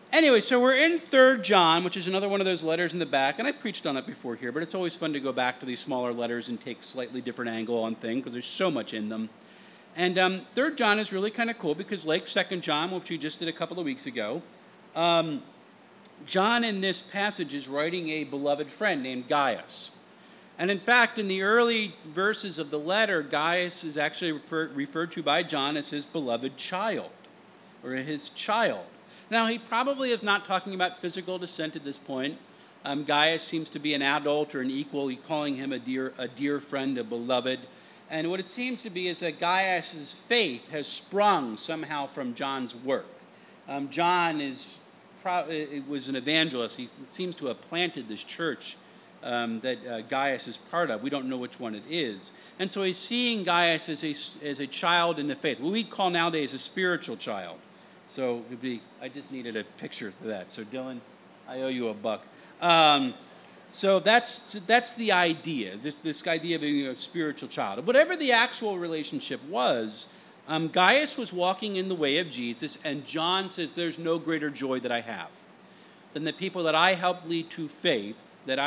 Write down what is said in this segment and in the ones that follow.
Anyway, so we're in 3rd John, which is another one of those letters in the back, and I preached on it before here, but it's always fun to go back to these smaller letters and take a slightly different angle on things because there's so much in them. And 3rd John is really kind of cool because, like 2nd John, which we just did a couple of weeks ago, John in this passage is writing a beloved friend named Gaius. And in fact, in the early verses of the letter, Gaius is actually referred to by John as his beloved child, or his child. Now, he probably is not talking about physical descent at this point. Gaius seems to be an adult or an equal. He's calling him a dear friend, a beloved. And what it seems to be is that Gaius's faith has sprung somehow from John's work. John was an evangelist. He seems to have planted this church that Gaius is part of. We don't know which one it is. And so he's seeing Gaius as a child in the faith, what we call nowadays a spiritual child. So I just needed a picture for that. So Dylan, I owe you $1. So that's the idea, this idea of being a spiritual child. Whatever the actual relationship was, Gaius was walking in the way of Jesus, and John says, there's no greater joy that I have than the people that I help lead to faith, that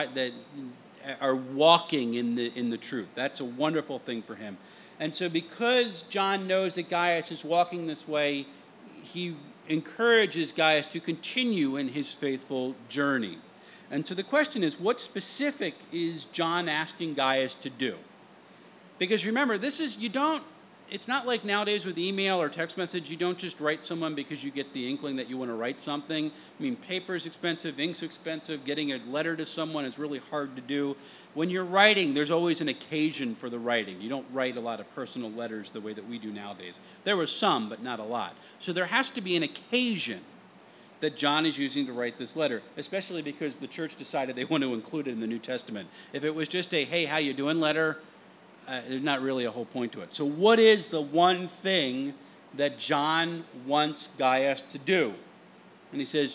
are walking in the truth. That's a wonderful thing for him. And so because John knows that Gaius is walking this way, he encourages Gaius to continue in his faithful journey. And so the question is, what specific is John asking Gaius to do? Because remember, it's not like nowadays with email or text message, you don't just write someone because you get the inkling that you want to write something. I mean, paper's expensive, ink's expensive, getting a letter to someone is really hard to do. When you're writing, there's always an occasion for the writing. You don't write a lot of personal letters the way that we do nowadays. There were some, but not a lot. So there has to be an occasion that John is using to write this letter, especially because the church decided they want to include it in the New Testament. If it was just a, hey, how you doing letter, there's not really a whole point to it. So what is the one thing that John wants Gaius to do? And he says,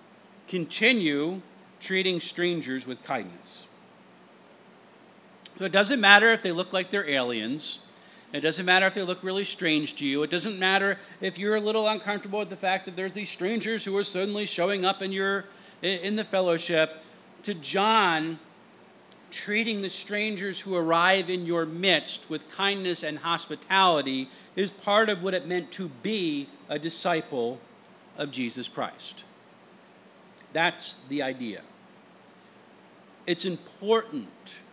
continue treating strangers with kindness. So it doesn't matter if they look like they're aliens. It doesn't matter if they look really strange to you. It doesn't matter if you're a little uncomfortable with the fact that there's these strangers who are suddenly showing up in the fellowship. To John, treating the strangers who arrive in your midst with kindness and hospitality is part of what it meant to be a disciple of Jesus Christ. That's the idea. It's important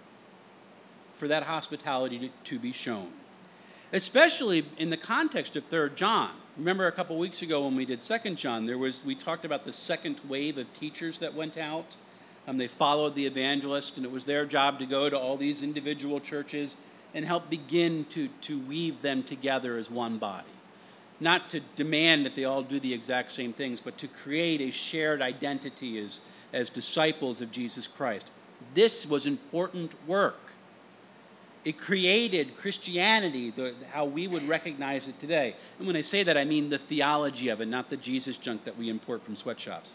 for that hospitality to be shown, especially in the context of 3rd John. Remember a couple weeks ago when we did 2nd John, we talked about the second wave of teachers that went out. They followed the evangelist, and it was their job to go to all these individual churches and help begin to weave them together as one body. Not to demand that they all do the exact same things, but to create a shared identity as disciples of Jesus Christ. This was important work. It created Christianity, how we would recognize it today. And when I say that, I mean the theology of it, not the Jesus junk that we import from sweatshops.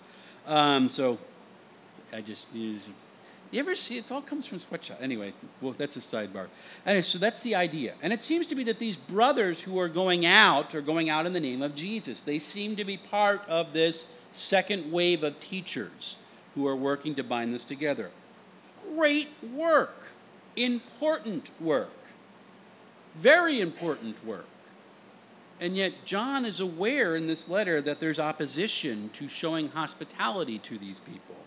You ever see, it all comes from sweatshop. Anyway, well, that's a sidebar. Anyway, so that's the idea. And it seems to be that these brothers who are going out in the name of Jesus. They seem to be part of this second wave of teachers who are working to bind this together. Great work. Important work. Very important work. And yet John is aware in this letter that there's opposition to showing hospitality to these people.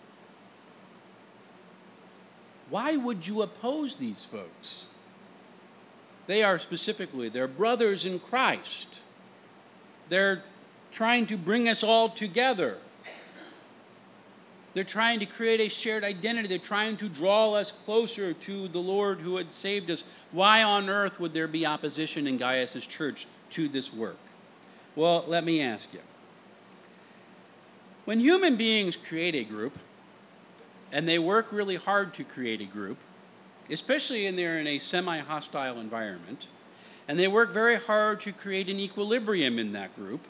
Why would you oppose these folks? They're brothers in Christ. They're trying to bring us all together. They're trying to create a shared identity. They're trying to draw us closer to the Lord who had saved us. Why on earth would there be opposition in Gaius' church to this work? Well, let me ask you. When human beings create a group, and they work really hard to create a group, especially when they're in a semi-hostile environment, and they work very hard to create an equilibrium in that group,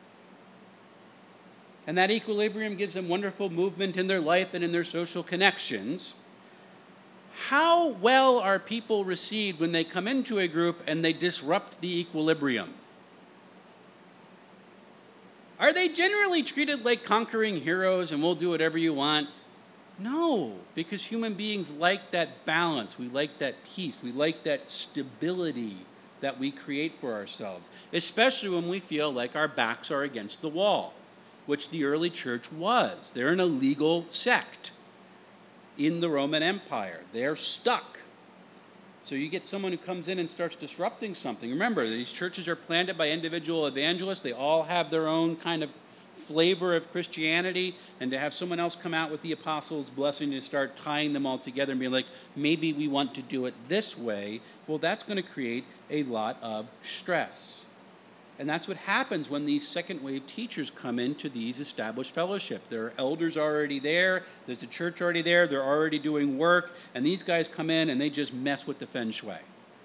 and that equilibrium gives them wonderful movement in their life and in their social connections. How well are people received when they come into a group and they disrupt the equilibrium? Are they generally treated like conquering heroes and we'll do whatever you want? No, because human beings like that balance. We like that peace. We like that stability that we create for ourselves, especially when we feel like our backs are against the wall, which the early church was. They're an illegal sect in the Roman Empire. They're stuck. So you get someone who comes in and starts disrupting something. Remember, these churches are planted by individual evangelists. They all have their own kind of flavor of Christianity, and to have someone else come out with the apostles' blessing to start tying them all together and be like, maybe we want to do it this way, well, that's going to create a lot of stress. And that's what happens when these second wave teachers come into these established fellowships. There are elders already there, there's a church already there, they're already doing work, and these guys come in and they just mess with the feng shui.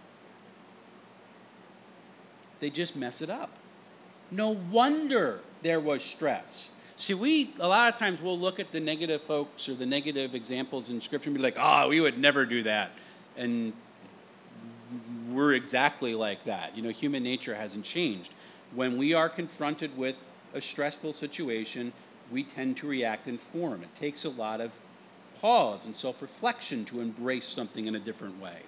They just mess it up. No wonder there was stress. See, a lot of times we'll look at the negative folks or the negative examples in Scripture and be like, oh, we would never do that. And we're exactly like that. You know, human nature hasn't changed. When we are confronted with a stressful situation, we tend to react in form. It takes a lot of pause and self-reflection to embrace something in a different way.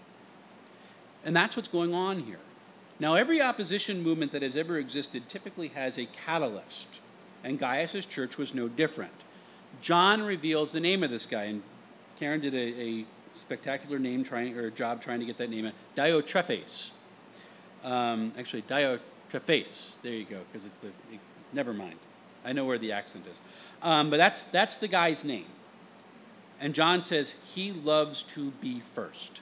And that's what's going on here. Now, every opposition movement that has ever existed typically has a catalyst, and Gaius' church was no different. John reveals the name of this guy, and Karen did a spectacular job trying to get that name, Diotrephes. Actually, Diotrephes. There you go, because never mind. I know where the accent is. But that's the guy's name. And John says he loves to be first.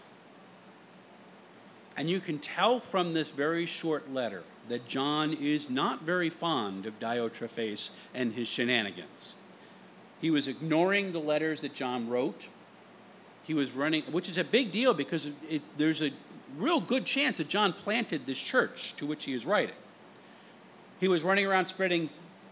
And you can tell from this very short letter that John is not very fond of Diotrephes and his shenanigans. He was ignoring the letters that John wrote. He was running, which is a big deal because there's a real good chance that John planted this church to which he is writing. He was running around spreading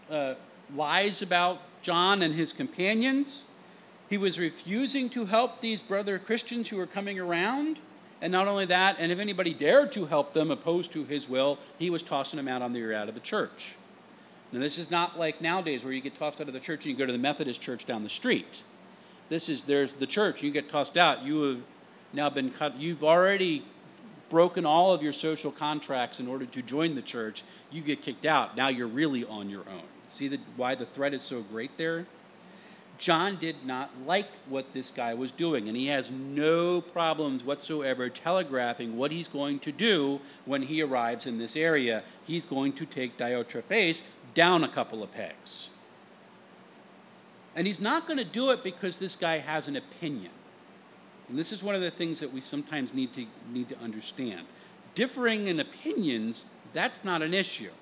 lies about John and his companions. He was refusing to help these brother Christians who were coming around. And not only that, and if anybody dared to help them opposed to his will, he was tossing them out on the ear out of the church. Now, this is not like nowadays where you get tossed out of the church and you go to the Methodist church down the street. There's the church, you get tossed out, you have now been cut, you've already broken all of your social contracts in order to join the church, you get kicked out, now you're really on your own. See why the threat is so great there? John did not like what this guy was doing, and he has no problems whatsoever telegraphing what he's going to do when he arrives in this area. He's going to take Diotrephes down a couple of pegs. And he's not going to do it because this guy has an opinion. And this is one of the things that we sometimes need to understand. Differing in opinions, that's not an issue.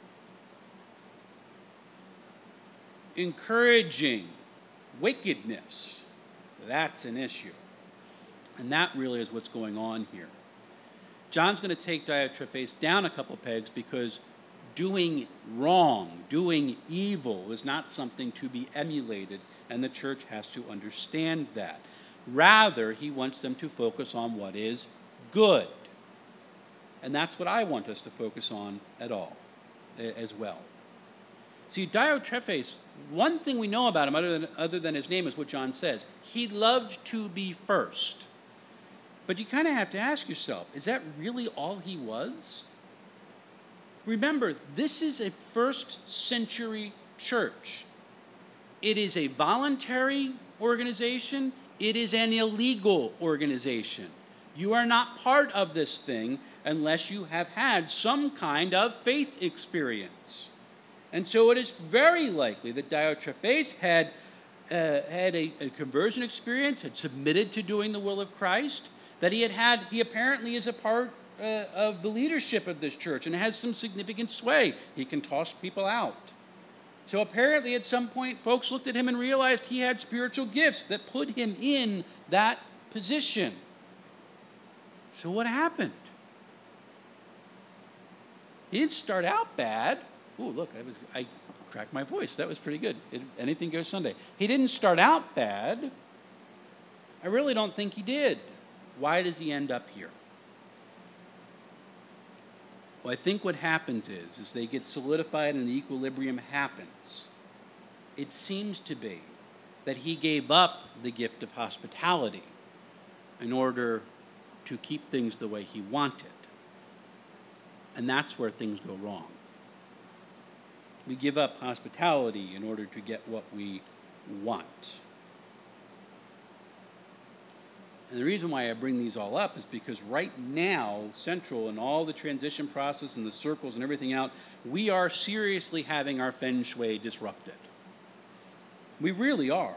Encouraging wickedness, that's an issue. And that really is what's going on here. John's going to take Diotrephes down a couple pegs because doing wrong, doing evil is not something to be emulated, and the church has to understand that. Rather, he wants them to focus on what is good. And that's what I want us to focus on as well. See, Diotrephes, one thing we know about him other than his name is what John says. He loved to be first. But you kind of have to ask yourself, is that really all he was? Remember, this is a first century church. It is a voluntary organization. It is an illegal organization. You are not part of this thing unless you have had some kind of faith experience. And so it is very likely that Diotrephes had a conversion experience, had submitted to doing the will of Christ, that he apparently is a part of the leadership of this church and has some significant sway. He can toss people out. So apparently at some point, folks looked at him and realized he had spiritual gifts that put him in that position. So what happened? He didn't start out bad. Ooh, look, I cracked my voice. That was pretty good. Anything goes Sunday. He didn't start out bad. I really don't think he did. Why does he end up here? Well, I think what happens is they get solidified and the equilibrium happens. It seems to be that he gave up the gift of hospitality in order to keep things the way he wanted. And that's where things go wrong. We give up hospitality in order to get what we want. And the reason why I bring these all up is because right now, Central and all the transition process and the circles and everything out, we are seriously having our feng shui disrupted. We really are.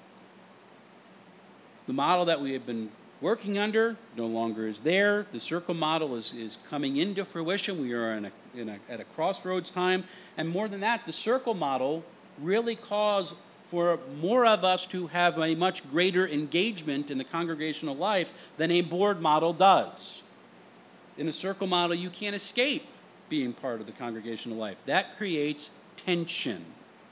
The model that we have been working under no longer is there. The circle model is coming into fruition. We are at a crossroads time. And more than that, the circle model really calls for more of us to have a much greater engagement in the congregational life than a board model does. In a circle model, you can't escape being part of the congregational life. That creates tension.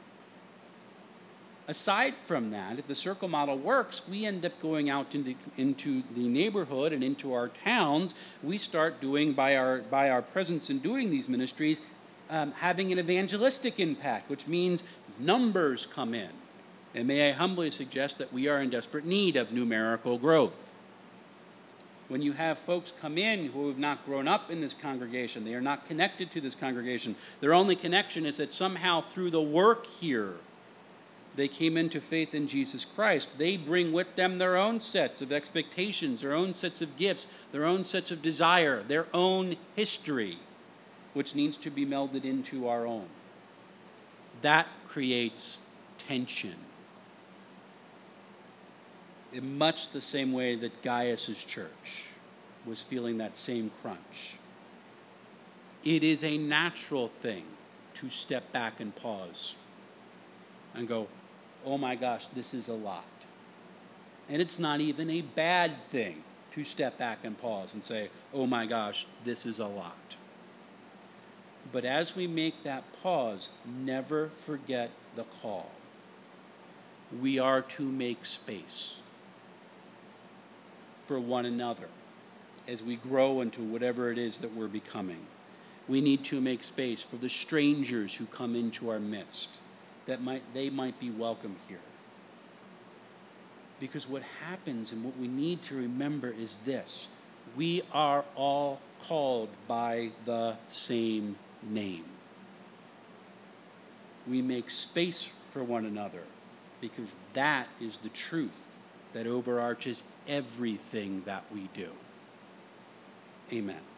Aside from that, if the circle model works, we end up going out into the neighborhood and into our towns. We start doing, by our presence in doing these ministries, having an evangelistic impact, which means numbers come in. And may I humbly suggest that we are in desperate need of numerical growth. When you have folks come in who have not grown up in this congregation, they are not connected to this congregation, their only connection is that somehow through the work here, they came into faith in Jesus Christ. They bring with them their own sets of expectations, their own sets of gifts, their own sets of desire, their own history, which needs to be melded into our own. That creates tension. In much the same way that Gaius' church was feeling that same crunch. It is a natural thing to step back and pause and go, oh my gosh, this is a lot. And it's not even a bad thing to step back and pause and say, oh my gosh, this is a lot. But as we make that pause, never forget the call. We are to make space for one another as we grow into whatever it is that we're becoming. We need to make space for the strangers who come into our midst, that they might be welcome here. Because what happens and what we need to remember is this: we are all called by the same name. We make space for one another because that is the truth that overarches everything that we do. Amen.